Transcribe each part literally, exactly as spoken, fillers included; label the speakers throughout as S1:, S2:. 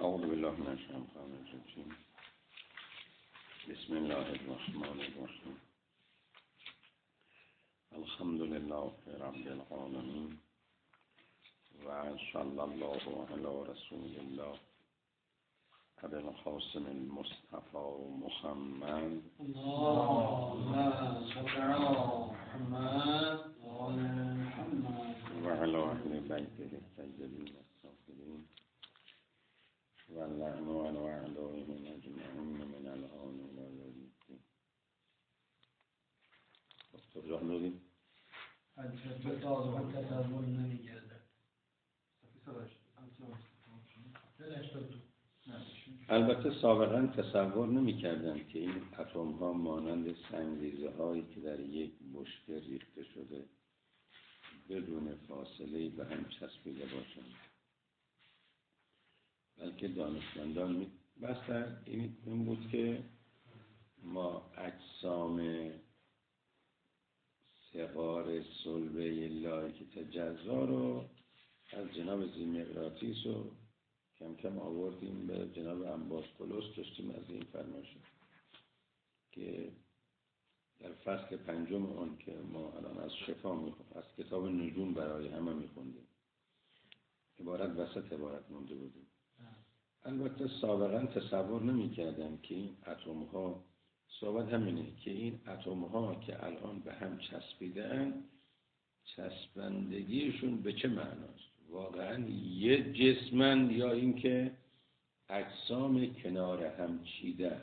S1: اعوذ بالله من الشیطان الرجیم. بسم الله الرحمن الرحیم. الحمد لله رب العالمین و صلی الله علی رسول الله ابی القاسم المصطفى محمد
S2: اللهم صل على محمد
S1: و علی اهل بیته الطیبین الطاهرین و اللعن علی اعدائهم اجمعین من الآن و یوم الدین. دکتر جان بگید.
S2: البته آزاد تصور نمی‌کردن.
S1: البته سابقا تصور نمی‌کردند که این اتم‌ها مانند سنگریزه‌هایی که در یک بشکه ریخته شده بدون فاصله به هم چسبیده باشند، بلکه دانشمندان می بستن این, این بود که ما اجسام صغار صلبه لایک تجزا رو از جناب زیمقراطیس رو کم کم آوردیم به جناب انباسطلس، داشتیم از این فرمایش که در فصل پنجم اون که ما الان از شفا میخونیم، از کتاب نجوم برای همه میخوندیم، عبارت وسط عبارت مونده بودیم. البته سابقا تصور نمی‌کردم که این اتم ها، صحبت همینه که این اتم ها که الان به هم چسبیدن، چسبندگیشون به چه معناست؟ واقعا یه جسمن یا اینکه اجسام کنار هم چیدن؟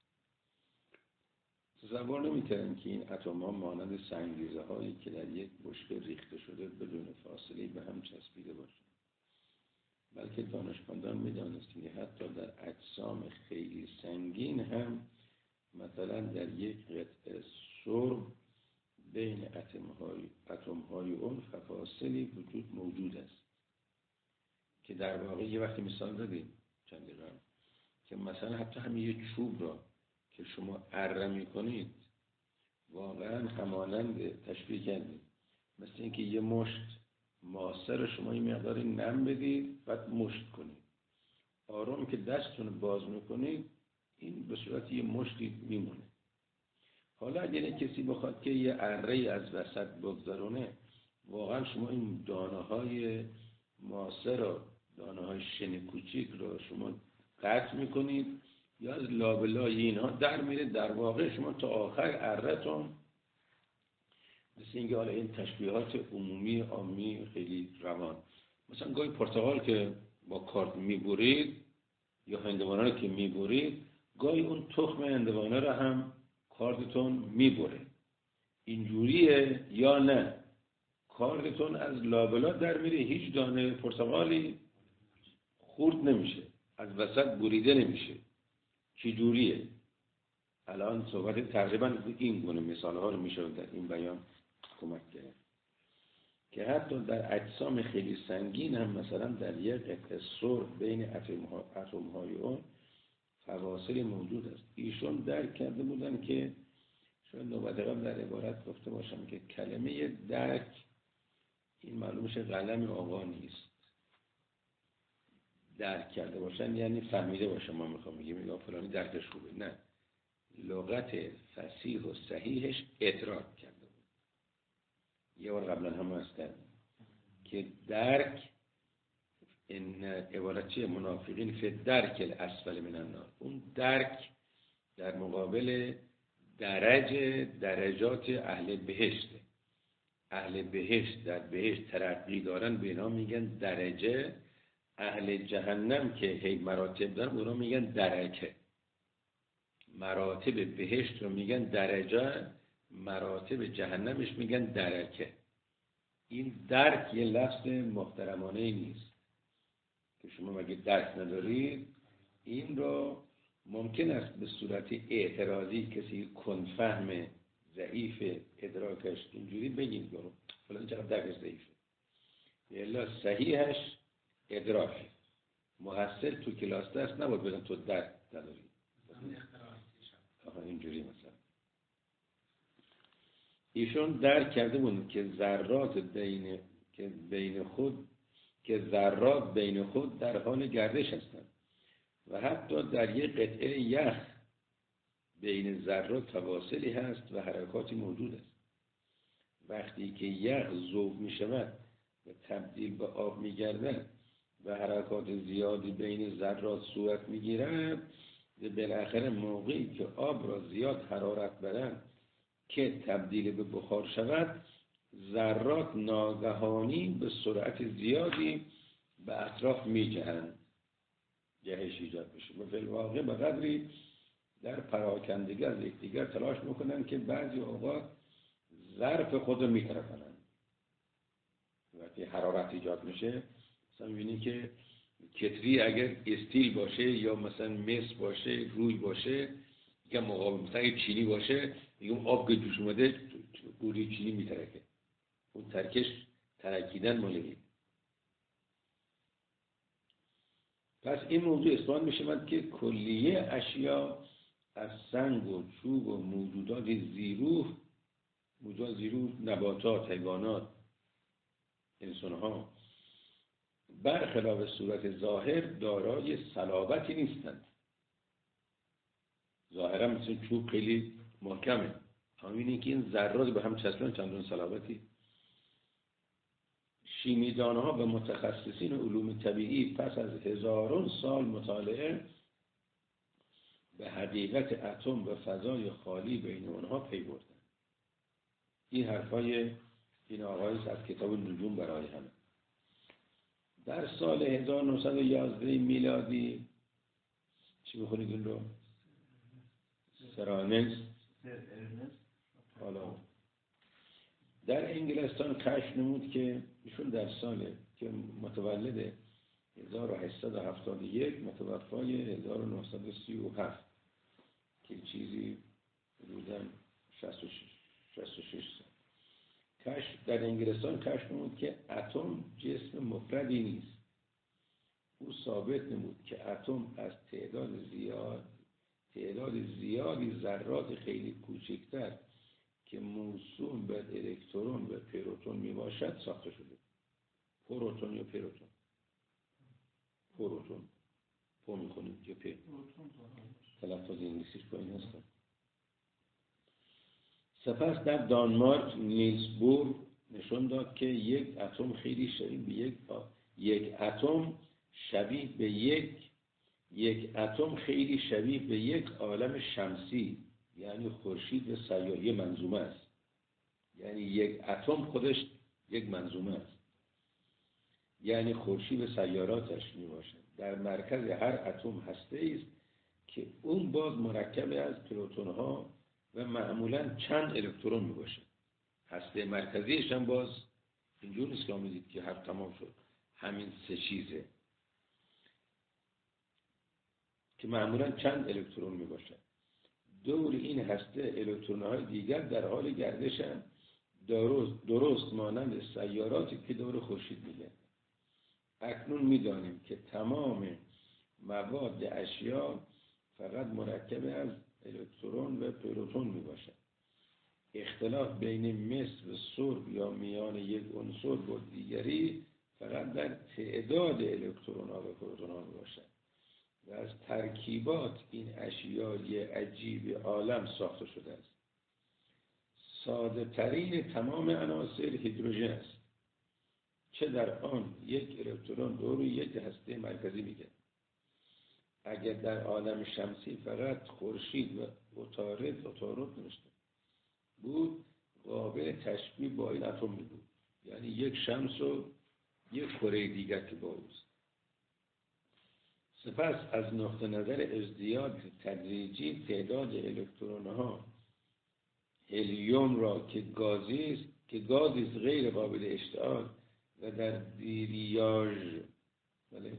S1: تصور نمی‌کردم که این اتم ها مانند سنگریزه هایی که در یک بشکه ریخته شده بدون فاصله به هم چسبیده باشن. بلکه دانشمندان می‌دانستند که حتی در اجسام خیلی سنگین هم مثلا در یک قطعه سرب بین اتم‌های اتم‌های اون فواصلی وجود موجود است که در واقع یه وقتی مثال دادیم چند دقیقه که مثلا حتی همین یه چوب را که شما اره می‌کنید واقعا همانند تشبیه کردید مثل اینکه یه مشت ماسه رو شما یه مقداری نم بدید بعد مشت کنید، آروم که دستتون رو باز میکنید این به صورت یه مشتی میمونه. حالا اگر کسی بخواد که یه اره از وسط بگذارونه، واقعا شما این دانه های ماسه رو، دانه های شن کوچیک رو شما قطع میکنید یا از لابلای اینها در میره، در واقع شما تا آخر اره‌تون مثل اینکه حالا این تشبیهات عمومی عامی خیلی روان، مثلا گاهی پرتقال که با کارد میبرید یا هندوانه رو که میبرید، گاهی اون تخم هندوانه رو هم کاردتون میبره. اینجوریه یا نه؟ کاردتون از لابلا در میره، هیچ دانه پرتقالی خورد نمیشه، از وسط بریده نمیشه. چی جوریه؟ الان صحبت تقریبا این گونه مثال ها رو میشه در این بیان کمک کرد که حتی در اجسام خیلی سنگین هم مثلا در یک قطعه سرب بین اتم های اون فواصل موجود است. ایشون درک کرده بودن که شاید نوبت قبل در عبارت گفته باشم که کلمه درک این معلومش قلم آقا نیست. درک کرده باشن یعنی فهمیده باشن، ما میخوام بگیم یا فلانی درکش خوبه، نه، لغت فصیح و صحیحش ادراک کرده بود. یه بار قبلا هم هست کردم که درک این عبارت چیه؟ منافقین فی درک الاسفل من النار. اون درک در مقابل درجه درجات اهل بهشته. اهل بهشت در بهشت ترقی دارن به اینا میگن درجه، اهل جهنم که هی مراتب دارن اونا میگن درکه. مراتب بهشت رو میگن درجه، مراتب جهنمش میگن درکه. این درک یه لفظ محترمانه نیست که شما مگه درک ندارید. این رو ممکن است به صورت اعتراضی کسی کنفهم ضعیف ادراکش اینجوری بگید برو فلان چقدر درکش ضعیفه، الا صحیحش ادراکه. محصل تو کلاس درس نباید بگن تو درک نداری، آها اینجوری مثلا. ایشون درک کرده بود که ذرات بین که بین خود که ذرات بین خود در حال گردش هستند و حتی در یک قطعه یخ بین ذرات فواصلی هست و حرکاتی موجود است. وقتی که یخ ذوب می شود و تبدیل به آب می گردد و حرکات زیادی بین ذرات صورت می گیرد، بالاخره موقعی که آب را زیاد حرارت بدن که تبدیل به بخار شود، ذرات ناگهانی به سرعت زیادی به اطراف می جهند، جهش ایجاد بشه و بالواقع به قدری در پراکندگی از یکدیگر تلاش میکنن که بعضی اوقات ظرف خود رو میترکنن. وقتی حرارت ایجاد میشه مثلا میبینی که کتری اگر استیل باشه یا مثلا مس باشه، روی باشه، یا مقابل مثلا چینی باشه، میگم آب که جوش اومده روی چینی میترکه. اون ترکش ترکیدن مالی. پس این موضوع اثبات میشه من که کلیه اشیا از سنگ و چوب و موجودات زیروح، موجودات زیروح، نباتات، حیوانات، انسانها، برخلاف صورت ظاهر دارای صلابتی نیستند. ظاهرا مثل چوب خیلی محکمه، اما اینه که این ذرات به هم چسبن چندان صلابتی. شیمیدانها و متخصصین علوم طبیعی پس از هزاران سال مطالعه به حقیقت اتم و فضای خالی بین آنها پی بردند. این حرفای این آقای از کتاب نجوم برای همه. در سال هزار و نهصد و یازده میلادی، چی بخونید این رو؟ سرانکس حالا در انگلستان کشف نمود که ایشون در سال که متولد هزار و هشتصد و هفتاد و یک متوفای هزار و نهصد و سی و هفت که چیزی حدوداً شصت و شش سال کشف در انگلستان کشف نمود که اتم جسم مفردی نیست. او ثابت نمود که اتم از تعداد زیاد تعداد زیادی ذرات خیلی کوچکتر که موسوم به الکترون و پروتون می باشد ساخته شده. پروتون یا پروتون پروتون پو می کنیم یا پی تلفظ انگلیسیش با این هستم. سپس در دانمارک نیلز بور نشون داد که یک اتم خیلی شبیه به یک یک اتم شبیه به یک یک اتم خیلی شبیه به یک عالم شمسی، یعنی خورشید و سیاره منظومه است. یعنی یک اتم خودش یک منظومه است، یعنی خورشید و سیاراتش می باشد. در مرکز هر اتم هسته است که اون باز مرکب از پروتون ها و معمولاً چند الکترون می باشد. هسته مرکزیش هم باز اینجور نیست که آمدید که هر تمام شد همین سه چیزه، که معمولاً چند الکترون می باشد. دور این هسته الکترون‌های دیگر در حال گردشند، درست درست مانند سیاراتی که دور خورشید می‌گردند. اکنون می‌دانیم که تمام مواد اشیا فقط مرکب از الکترون و پروتون میباشد. اختلاف بین مس و سرب یا میان یک عنصر با دیگری فقط در تعداد الکترون ها و پروتون ها میباشد و از ترکیبات این اشیای عجیب عالم ساخته شده است. ساده ترین تمام عناصر هیدروژن است، چه در آن یک الکترون دور یک هسته مرکزی میگردد. اگر در عالم شمسی فقط خورشید و عطارد عطارد نوشته بود، قابل تشبیه با این اتم می بود، یعنی یک شمس و یک کره دیگر که با اوست. سپس از نقطه نظر ازدیاد تدریجی تعداد الکترون ها هلیوم را که گازی است که گازی است غیر قابل اشتعال و در دیریاژ بله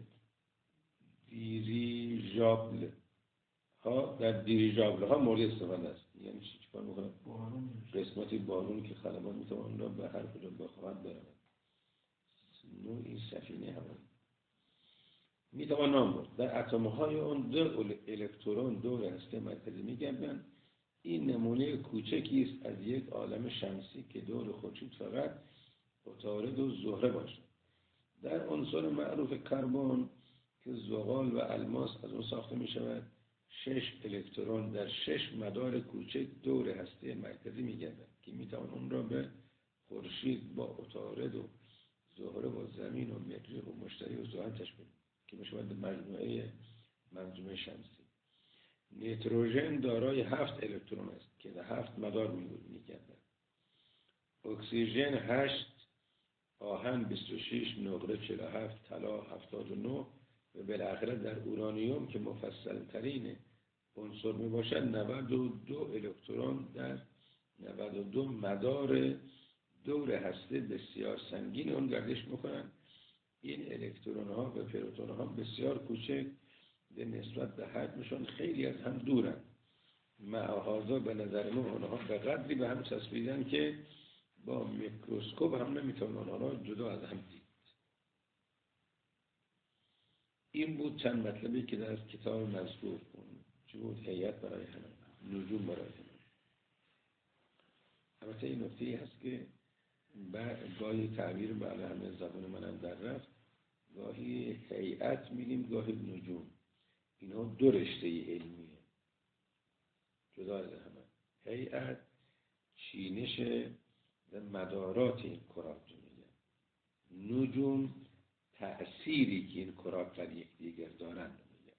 S1: دیریژابل ها در دیریژابل ها مورد استفاده است. یعنی چی چیکار میکنه؟ قسمتی بارون که خدمات میتوان را به هر کجا بخواهد برود. نوعی سفینه هوایی میتوان نام برد. در اتم های اون دو الکترون دور هسته مرکزی میگردند. این نمونه کوچکی است از یک عالم شمسی که دور خورشید فقط عطارد و زهره باشد. در عنصر معروف کربن که زغال و الماس از اون ساخته می شود. شش الکترون در شش مدار کوچک دور هسته مرکزی می گردند که می توان اون را به خورشید با عطارد و زهره و زمین و مریخ و مشتری و زحل تشبیه که می شود به مجموعه منظومه شمسی. نیتروژن دارای هفت الکترون است که در هفت مدار می گردد. اکسیژن هشت، آهن بیست و شش، نقره چهل و هفت، طلا هفتاد و نه و بالاخره در اورانیوم که مفصل ترین عنصر می باشد نود و دو الکترون در نود و دو مدار دور هسته بسیار سنگین اون گردش میکنند. این الکترون ها و پروتون ها بسیار کوچک به نسبت به حجمشون خیلی از هم دورند. معاهازا به نظر ما اونها به قدری به هم چسبیدن که با میکروسکوپ هم نمیتونن اونها را جدا از هم دید. این بود چند مطلبی که در کتاب مذکور بود. هیئت برای همه، نجوم برای همه. البته این نکته هست که گاهی تعبیر به همه زبان من در رفت، گاهی هیئت میگیم گاهی نجوم. اینا دو رشته علمیه جدا از همه. هیئت چینش مدارات این کرات رو میگه، نجوم تأثیری که این کرات بر یکدیگر دارند میگه.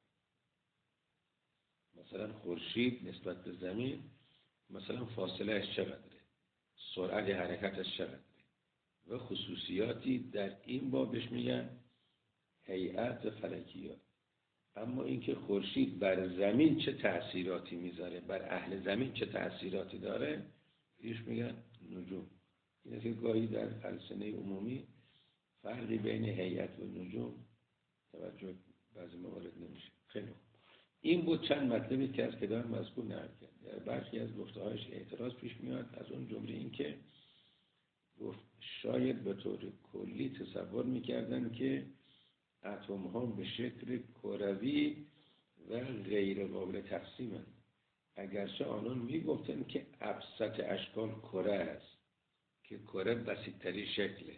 S1: مثلا خورشید نسبت به زمین مثلا فاصله اش چقدره، سرعت حرکتش چقدره و خصوصیاتی در این بابش میگن هیئت و فلکیات. اما اینکه خورشید بر زمین چه تأثیراتی میذاره، بر اهل زمین چه تأثیراتی داره، ایش میگن نجوم. این است که گاهی در فلسفه عمومی فرقی بین هیئت و نجوم توجه بعضی موارد نمیشه. خیلی خوب. این بود چند مطلبی که از کتاب مذکور نقل کرد. در برخی از گفته‌هایش اعتراض پیش میاد، از اون جمله این که گفت شاید به طور کلی تصور میکردن که اتم ها به شکل کروی و غیر قابل تقسیمند، اگرچه آنان میگفتن که ابسط اشکال کره است که کره بسیط‌ترین شکله،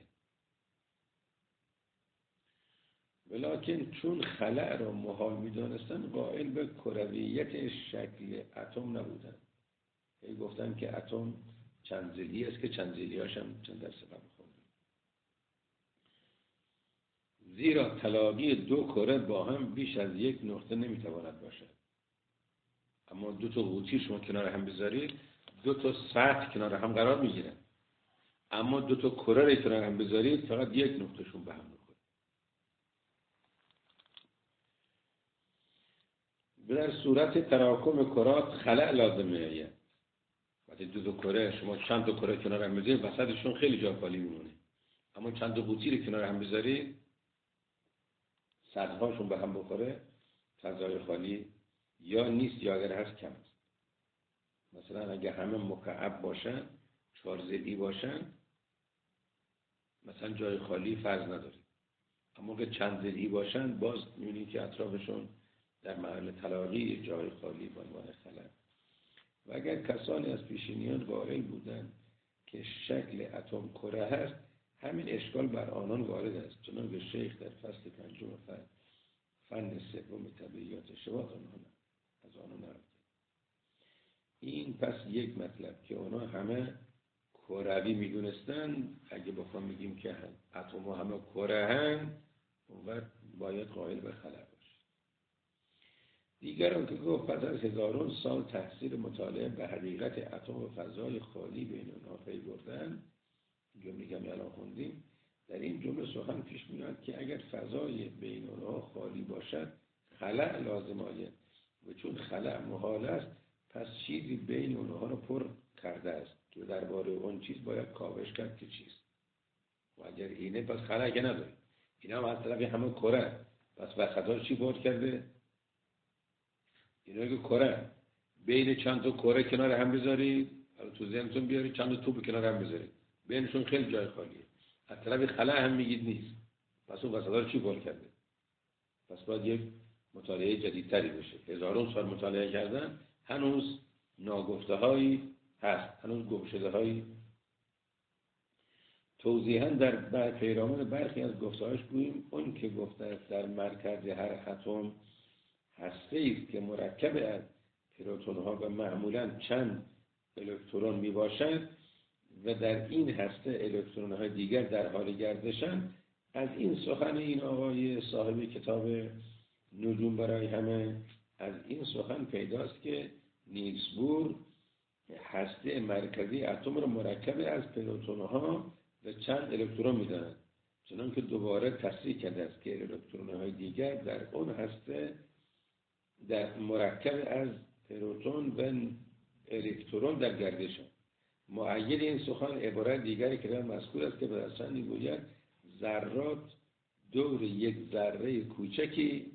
S1: ولکن چون خلأ را محال می‌دانستند قائل به کرویت شکل اتم نبودند. ای گفتن که اتم چند ضلعی است که چند ضلعی‌هاش هم چند درصد هم خوندیم. زیرا تلاقی دو کره با هم بیش از یک نقطه نمیتواند باشد. اما دو تا قوطی شما کنار هم بذارید دو تا سطح کنار هم قرار میگیرن، اما دو تا کره را کنار هم بذارید فقط یک نقطهشون به هم میخوره. در صورت تراکم کرات خلأ لازم میآید. وقتی دو تا کره شما چند تا کره کنار هم بذارید وسطشون خیلی جا خالی میمونه، اما چند تا قوطی رو کنار هم بذارید سطح‌هاشون به هم بخوره فضای خالی یا نیست یا اگر هست کم است. مثلا اگه همه مکعب باشن، چهار ضلعی باشن، مثلا جای خالی فرض نداره. اما اگه چند ضلعی باشن باز می‌بینید که اطرافشون در محل تلاقی جای خالی به عنوان خلأ. و اگر کسانی از پیشینیان قائل بودند که شکل اتم کره هست، همین اشکال بر آنان وارد است، چنانکه شیخ در فصل پنجم فن فن سوم طبیعیات شواهد آنها از آنها نقل کرد. این پس یک مطلب که آنها همه کروی میدونستن، اگه بخوام میگیم که اتم ها همه کره هستند، اون وقت باید قائل به خلأ باشه. دیگران که گفت پس از هزاران سال تحصیل مطالعه به حقیقت اتم و فضای خالی بین اونها پی بردن، جمله که الان خوندیم، در این جمله سخن پیش میاد که اگر فضای بین اونها خالی باشد خلأ لازم آید و چون خلأ محال است پس چیزی بین اونها رو پر کرده است که درباره اون چیز باید کاوش کرد که چیست. و اگر اینه پس خلأ که نداره، اینا هم از طرف همه کره، پس وسطا چی پر کرده؟ اینا که کره بین چند تا کره کنار هم بذارید، حالا تو ذهنتون بیارید چند تا توپ کنار هم بذارید، بینشون خیلی جای خالیه، از طرف خلأ هم میگید نیست، پس اون وسطا رو چی پر کرده؟ پس باید یک مطالعه جدیدتری بشه. هزاران سال مطالعه کردن هنوز ناگفته هایی هست، هنوز گم شده هایی توضیحاً در بر پیرامون برخی از گفته‌هاش گوییم اون که گفته است در مرکز هر اتم هسته‌ای است که مرکب از پروتون‌ها و معمولاً چند الکترون میباشد و در این هسته الکترون‌های دیگر در حال گردشند. از این سخن این آقای صاحب کتاب نجوم برای همه، از این سخن پیداست که نیلز بور هسته مرکزی اتم را مرکب از پروتون‌ها و چند الکترون می‌داند، چنانکه دوباره تصریح کرده است که الکترون‌های دیگر در اون هسته در مرکب از پروتون و الکترون در گردشند. مؤید این سخن عبارت دیگری که در مذکور است که به دستان میگوید ذرات دور یک ذره کوچکی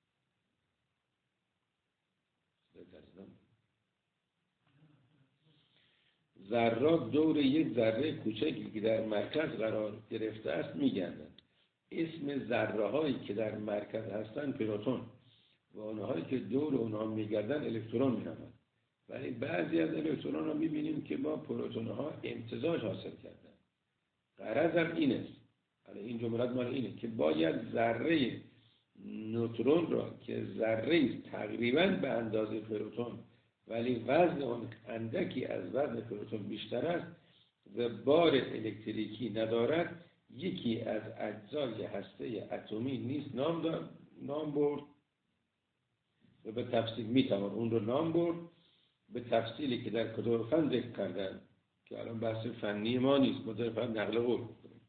S1: ذرات دور یک ذره کوچکی که در مرکز قرار گرفته است میگردند. اسم ذره هایی که در مرکز هستند پروتون و آنهایی که دور اونها میگردند الکترون مینامند. ولی بعضی از الکترون ها میبینیم که با پروتون ها امتزاج حاصل کردن. غرض هم این است، این جملات مال اینه که باید ذره نوترون را که ذره تقریباً به اندازه پروتون ولی وزن اون اندکی از وزن پروتون بیشتر است و بار الکتریکی ندارد، یکی از اجزای هسته اتمی نیست نام داد نام برد و به تفصیل میتوان اون رو نام برد به تفصیلی که در کتاب فن ذکر کردن که الان بحث فنی ما نیست، ما داریم فقط نقل قول می‌کنیم.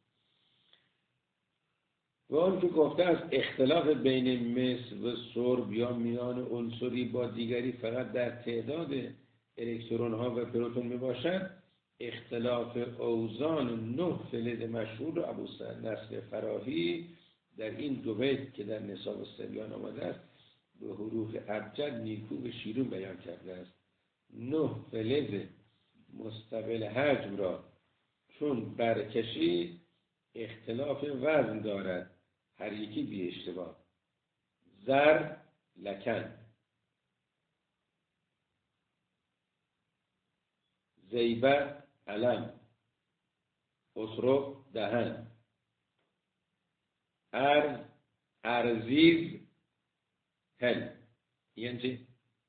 S1: و اون که گفته است اختلاف بین مس و سرب یا میان عنصری با دیگری فقط در تعداد الکترون ها و پروتون می باشد، اختلاف اوزان نه فلز مشهور ابو نصر فراهی در این دو بیت که در نصاب الصبیان آمده است به حروف ابجد نیکو و شیرین بیان کرده است. نه فلز مستقل حجم را چون برکشی اختلاف وزن دارد، هر یکی بی اشتباه. زر لکن، زیبر علم، اسرق دهن، ارز ارزیز هل. یعنی چی؟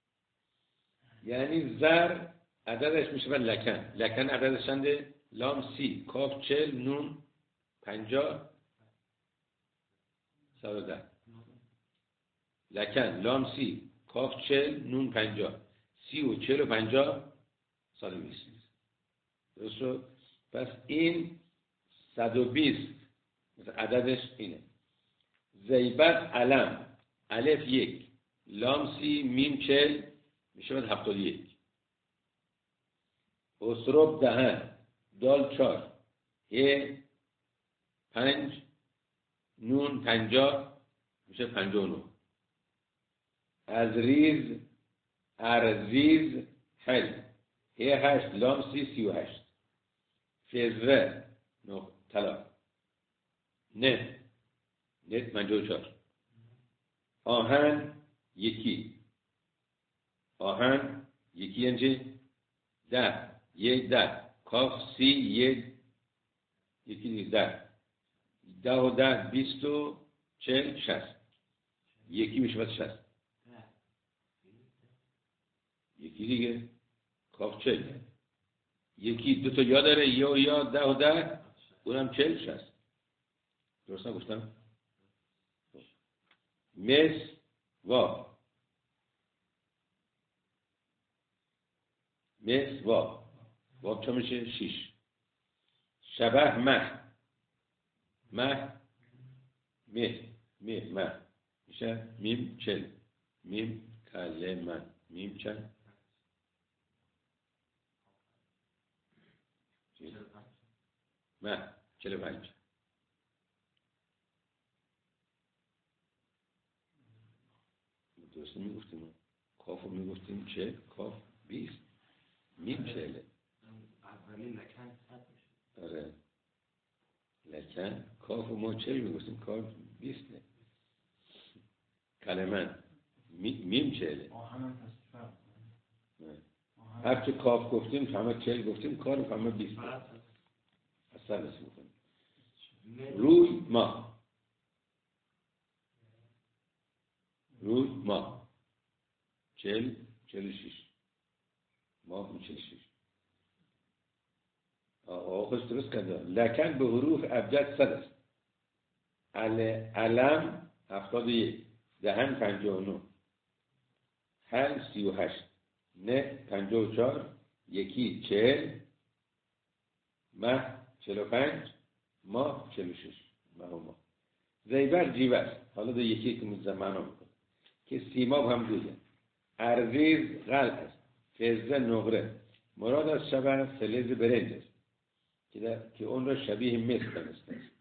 S1: یعنی زر عددش میشه لکن. لکن عددش چنده؟ لام سی، کاف چل، نون پنجاه، صد و ده. لکن لام سی، کاف چل، نون پنجاه، سی و چل و پنجاه، صد و بیست. درست شد؟ پس این صد و بیست عددش اینه. زیبت علم، الف یک، لام سی، میم چل، میشه باید هفتاد یک. اسرب دهن، دال چار، ه پنج، نون پنجاه، میشه پنجاه و نه. از ریز ارزیز حل، ه هشت، لام سی، سی و هشت. فزره نه طلا، نه نه پنجاه و چار. آهن یکی، آهن یکی یعنی ده، یک ده، کاف سی، یک یکی دیگه ده، ده و ده بیست و چل شست. یکی میشه باید شست. یکی دیگه کاف چل. یکی دو تا یا داره، یا و یا ده و ده، اونم چل شست. درست نگفتم؟ مس وا، مس وا، وا چه میشه؟ شیش. شبه مه، مه مه مه مه میشه میم چل، میم کلمه، میم چل مه چل پنج. درست میگفتیم کافو میگفتیم چل، کاف بیست، میم چله.
S2: اولین لکن صد میشه.
S1: آره لکن کافو ما چل میگفتیم، کاف بیست نه. کلمه میم چله.
S2: آهنم پس فرق.
S1: هر چه کاف گفتیم همه چل گفتیم، کار همه بیست. اصلا نسی میکنیم. روی ماه، روی ماه چل چل شیش ماه بود چل شیش. آقا خوش درست کرده. لکن به حروف ابجد صد است. علم هفتاد و یک، دهن پنجاه و نه، هل سی و هشت، نه پنجاه و چهار، یکی چهل، مه چهل و پنج، ماه چهل و شش. ماه و ماه. زیبر جیوه است. حالا دو یکی که میزه معنا میکنه که سیماب هم دوزه. ارزیز غلط است. فزه نقره. مراد از شبه فلز برنج است که اون را شبیه مس دانسته است.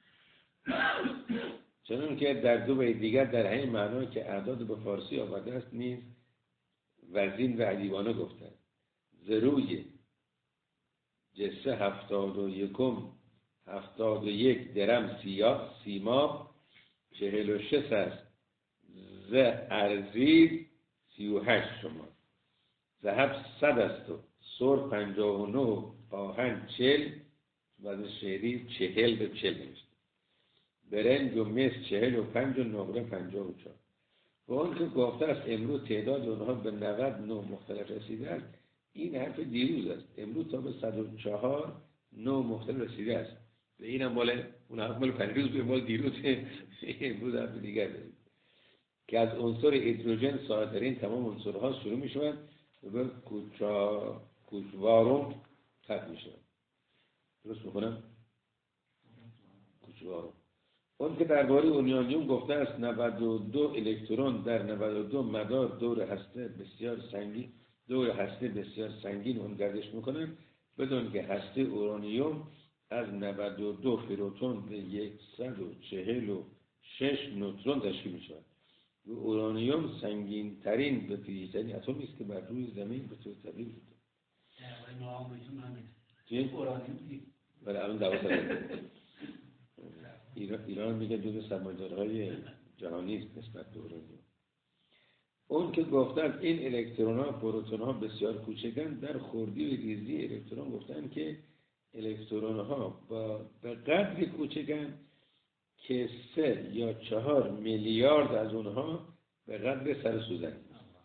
S1: چنون که در دو بیت دیگر در همین معنا که اعداد به فارسی آورده است نیز وزین و ادیبانه گفته است. زروی جسه هفتاد و یکم هفتاد و یک درم سیاه سیماب چهل و شش است. ز ارزیز سی و هشت شما. ذهب صد است و سر پنجاه و نه، آهن چل و از شعری چهل به چل نوشته. برنج و مس چهل و پنج و نقره پنجاه و چهار. و اون که گفته است امروز تعداد اونها به نود نوع مختلف رسیده است، این حرف دیروز است. امروز تا به صد و چهار نوع مختلف رسیده است. و این هم مال اون حرف مال پنجروز به مال دیروز. امروز حرف دیگر داریم که از عنصر هیدروژن سادترین تمام عنصرها شروع می شوند و به کوچا کوچوارم ختم می شوند. درست میکنم؟ کوچوارم. اون که درباره اورانیوم گفته است نود و دو الکترون در نود و دو مدار دور هسته بسیار سنگین دور هسته بسیار سنگین اون گردش میکنن. بدون که هسته اورانیوم از نود و دو پروتون به صد و چهل و شش نوترون تشکیل می شود. و اورانیوم سنگین ترین و تیزترین اتمی است که بر روی زمین به طور طبیعی وجود دارد.
S2: نامشون همین.
S1: چی؟
S2: اورانیوم دیگه.
S1: ولی الان دوازده ایران ایران میگه جزو سرمایه‌دارهای جهانی است نسبت به اورانیوم. اون که گفتن این الکترون ها پروتون ها بسیار کوچکن، در خوردی و ریزی الکترون گفتن که الکترون ها با به قدری کوچکن که سه یا چهار میلیارد از اونها به قدر سر سوزن.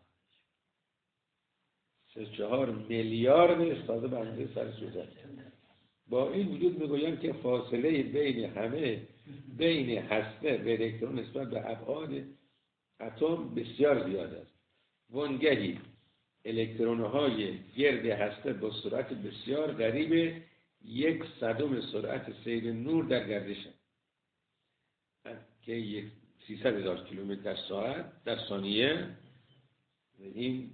S1: سه چهار میلیارد تازه به اندازه سر سوزن. با این وجود میگویم که فاصله بین همه بین هسته و الکترون نسبت به ابعاد اتم بسیار زیاد است. وانگهی الکترون های گرد هسته با سرعت بسیار قریب یک صدم سرعت سیر نور در گردش که یک سیصد هزار کیلومتر در ساعت در ثانیه. این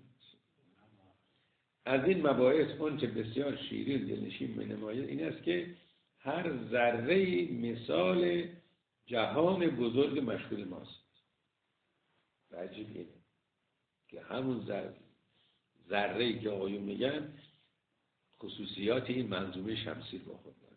S1: از این مباحث اون که بسیار شیرین دلنشین می‌نماید این است که هر ذره مثال جهان بزرگ مشهور ماست. عجیب اینه که همون ذره ذره‌ای که آقایون میگن خصوصیات این منظومه شمسی رو با خود داره.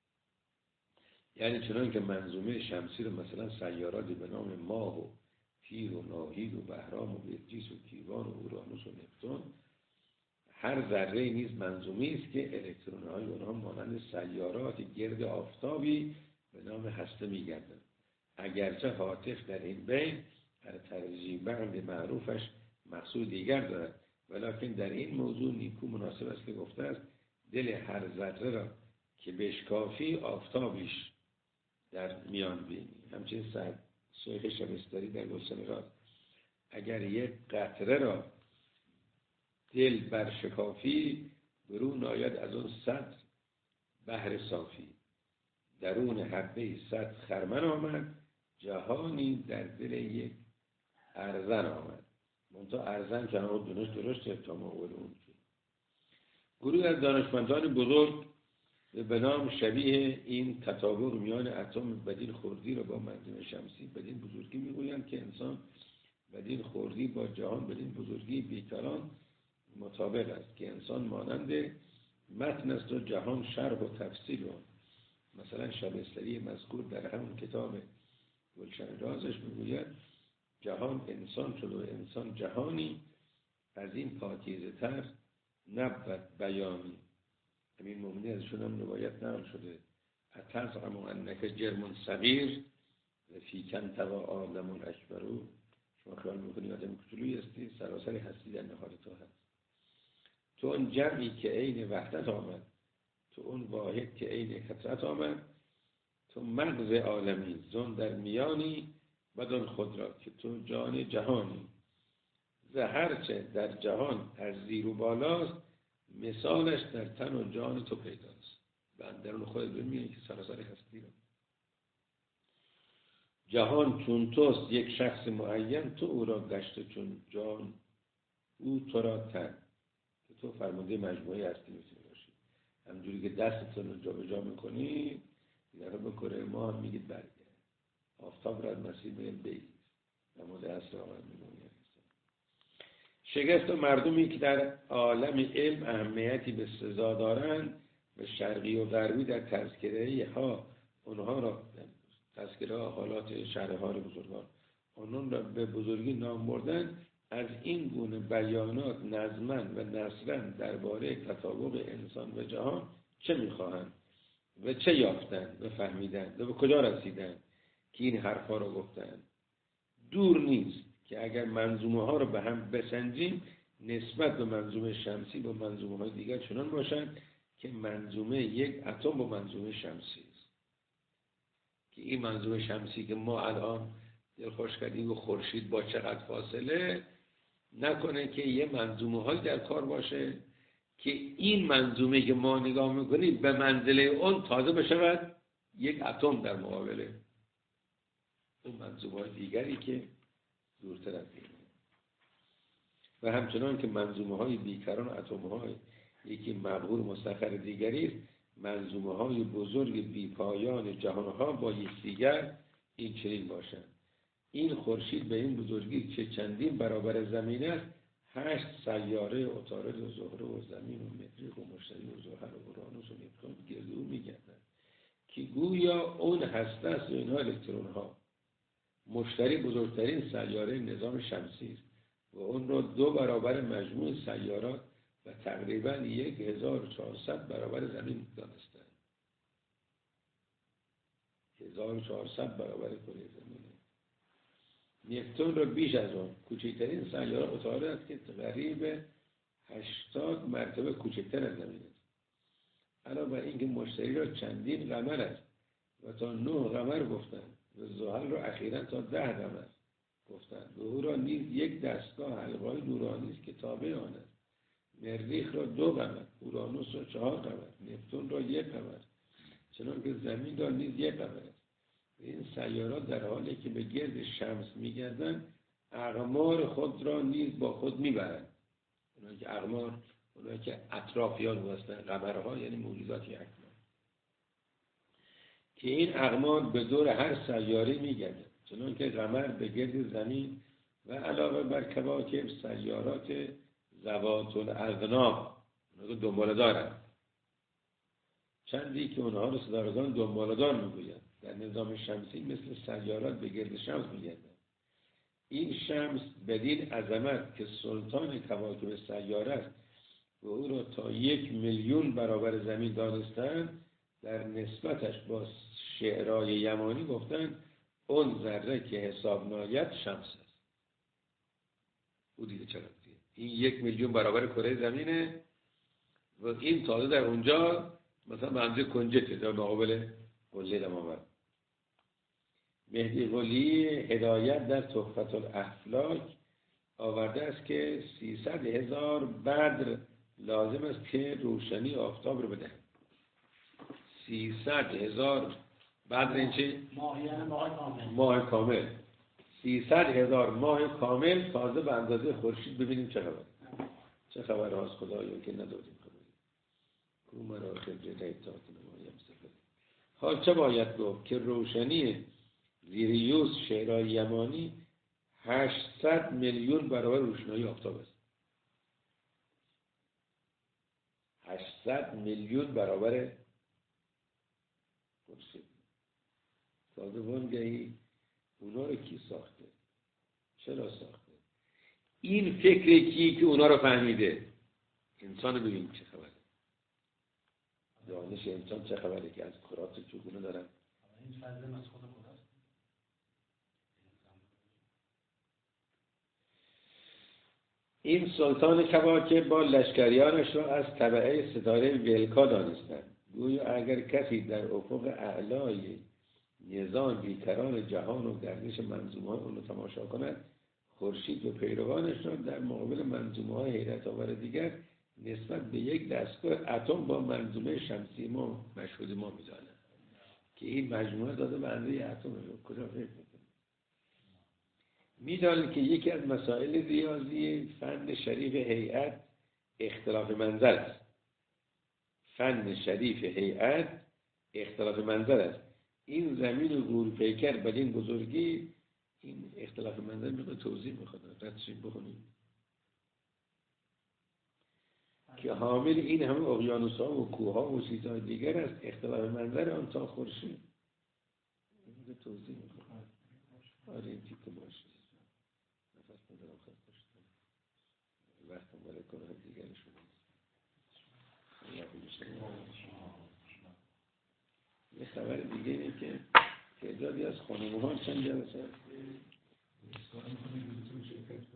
S1: یعنی چنان که منظومه شمسی رو مثلا سیاراتی به نام ماه و تیر و ناهید و بهرام و برجیس و کیوان و اورانوس و نپتون، هر ذره نیز منظومه است که الکترون‌های اونها مانند سیارات گرد آفتابی به نام هسته می‌گردند. اگرچه هاتف در این بین در ترجیح بند معروفش مقصود دیگر دارد، ولیکن در این موضوع نیکو مناسب است که گفته است دل هر ذره را که بشکافی آفتابیش در میان بینی. همچنین سعد شیخ شبستری در گلشن راز اگر یک قطره را دل بر شکافی برون آید از اون صد بحر صافی. درون حبه صد خرمن آمد جهانی در دل یک ارزن آمد. منتها ارزن که همه دونش درسته تا ما اول اون شد. گروه از دانشمندان بزرگ به نام شبیه این تطابق میان اتم بدین خوردی را با منظومه شمسی بدین بزرگی میگویند که انسان بدین خوردی با جهان بدین بزرگی بیکران مطابق است که انسان مانند متن است و جهان شرح و تفصیل و مثلا شبستری مذکور در همون کتاب گلشن رازش میگوید جهان انسان شد و انسان جهانی از این پاکیزه تر نبود بیانی. همین مومنی ازشون هم روایت نقل شده اتزعم انک جرم صغیر و فیکن توا آدم اکبرو. شما خیال میکنی آدم کوچولویی هستی، سراسر هستی در نهار تو هست. تو اون جمعی که عین وحدت آمد، تو اون واحد که عین کثرت آمد، تو مغز عالمی زون در میانی بدون خود را که تو جان جهانی. و هرچه در جهان از زیر و بالاست، مثالش در تن و جان تو پیداست. و اندرون خود ببینی که سراسر هستی را. جهان چون توست یک شخص معین، تو او را گشته چون جان، او تو را تن. که تو فرمانده مجموعه هستی میتونی باشی. همجوری که دستتون رو جا به جا میکنی، در به کره ما هم میگید برگرد. آفتاب را از مسیر باید بگیر. نمود اصل آمد میگونی. شگفت و مردمی که در عالم علم اهمیتی به سزا دارند، به شرقی و غربی در تذکره ها اونها را تذکره ها حالات شرحال بزرگان اونها را به بزرگی نام بردن. از این گونه بیانات نظمن و نثرن درباره تطابق انسان و جهان چه میخواهند و چه یافتند و فهمیدند و به کجا رسیدند که این حرفا را گفتند. دور نیست که اگر منظومه ها رو به هم بسنجیم، نسبت به منظومه شمسی با منظومه های دیگر چنان باشند که منظومه یک اتم با منظومه شمسی است. که این منظومه شمسی که ما الان دلخوش کردیم و خورشید با چقدر فاصله، نکنه که یه منظومه های در کار باشه که این منظومه که ما نگاه میکنیم به منزله اون تازه بشود یک اتم در مقابله اون منظومه های دیگری که دورتر از این. و همچنان که منظومه های بیکران و اتم های یکی مبهور مستقر دیگری است، منظومه های بزرگ بیپایان جهان ها با یکدیگر این چنین باشند. این خورشید به این بزرگی که چندین برابر زمین است، هشت سیاره عطارد و زهره و زمین و مریخ و مشتری و زحل و اورانوس و نپتون گرد او میگردند که گویا اون هسته است و اینها الکترون ها. مشتری بزرگترین سیاره نظام شمسی است و اون رو دو برابر مجموع سیارات و تقریبا یک هزار و چهارصد برابر زمین دانستند. هزار و چهارصد برابر کره زمینه. نپتون رو بیش از اون کوچکترین سیاره عطارد است که قریب هشتاد مرتبه کوچکتر از زمین است. علاوه بر اینکه مشتری را چندین قمر است و تا نه قمر گفتند و زحل را اخیراً تا ده قمر گفتند و او را نیز یک دستگاه حلقه‌های نورانی است که تابع آن است. مریخ را دو قمر، اورانوس را چهار قمر، نپتون را یک قمر، چنان که زمین را نیز یک قمر است. این سیارات در حالی که به گرد شمس می‌گردند، اقمار خود را نیز با خود می‌برند. اونایی که اقمار، اونایی که اطرافیان هستند، قمرها یعنی موجودات اکمل، که این اقمار به دور هر سیاره می‌گردند، چنان که قمر به گرد زمین و علاوه بر کواکب سیارات ذوات الاذناب اونها دنباله دارند. چندی که اونها رو ستارگان دنباله‌دار می‌گویند. در نظام شمسی مثل سیارات به گرد شمس می‌گردند. این شمس بدین عظمت که سلطان کواکب سیاره است و او را تا یک میلیون برابر زمین دانستند، در نسبتش با شعرهای یمانی گفتند اون ذره که حساب ناید شمس است. او دیگه چرا دیگه این یک میلیون برابر کره زمینه و این تازه در اونجا مثلا منظور کنجته در مقابل قله دماوند. مهدی قلی هدایت در تحفة الافلاک آورده است که سیصد هزار بدر لازم است که روشنی آفتاب رو بده. سیصد هزار بدر این چی؟
S2: ماه یعنی ماه کامل.
S1: ماه کامل. سیصد هزار ماه کامل تازه به اندازه خورشید ببینیم چه خبر. چه خبر هاست خدایا که ندادیم خبری. کو مرا خبر ریتات نمایم سفر. حال چه باید گفت که روشنی زیریوس شعرهای یمانی هشتصد میلیون برابر روشنایی آفتاب است. هشتصد میلیون برابر خورشید. تازه وانگهی اونا رو کی ساخته؟ چرا ساخته؟ این فکر کی که اونا رو فهمیده؟ انسان ببین چه خبره. دانش انسان چه خبره که از کرات چگونه دارن.
S2: این فضل از خود خداست.
S1: این سلطان کواکب با لشکریانش را از تبعه ستاره ولکا دانستند. گویا اگر کسی در افق اعلای نظام بیکران جهان و گردش منظومه‌های اون رو تماشا کند، خورشید و پیروانش را در مقابل منظومه‌های حیرت آور دیگر نسبت به یک دستگاه اتم با منظومه شمسی ما مشهود ما می‌دانند که این مجموعه داده به اندازه اتم رو کجا فکر می‌کنید؟ می‌دانید که یکی از مسائل ریاضی فن شریف هیئت اختلاف منظر است. فن شریف هیئت اختلاف منظر است. این زمین و گور پیکر به این بزرگی، این اختلاف منظر میخواد توضیح میخواد ردشیم بخونیم که حامل این همه اقیانوس ها و کوه ها و چیزهای دیگر است. اختلاف منظر آن تا خورشید این توضیح میخواد. آره این تیکه باشه نفس ندارم خواست باشتم وقتم برای کنه دیگر شما یه خبر دیگه اینه که تعدادی از خانم‌ها چند جلسه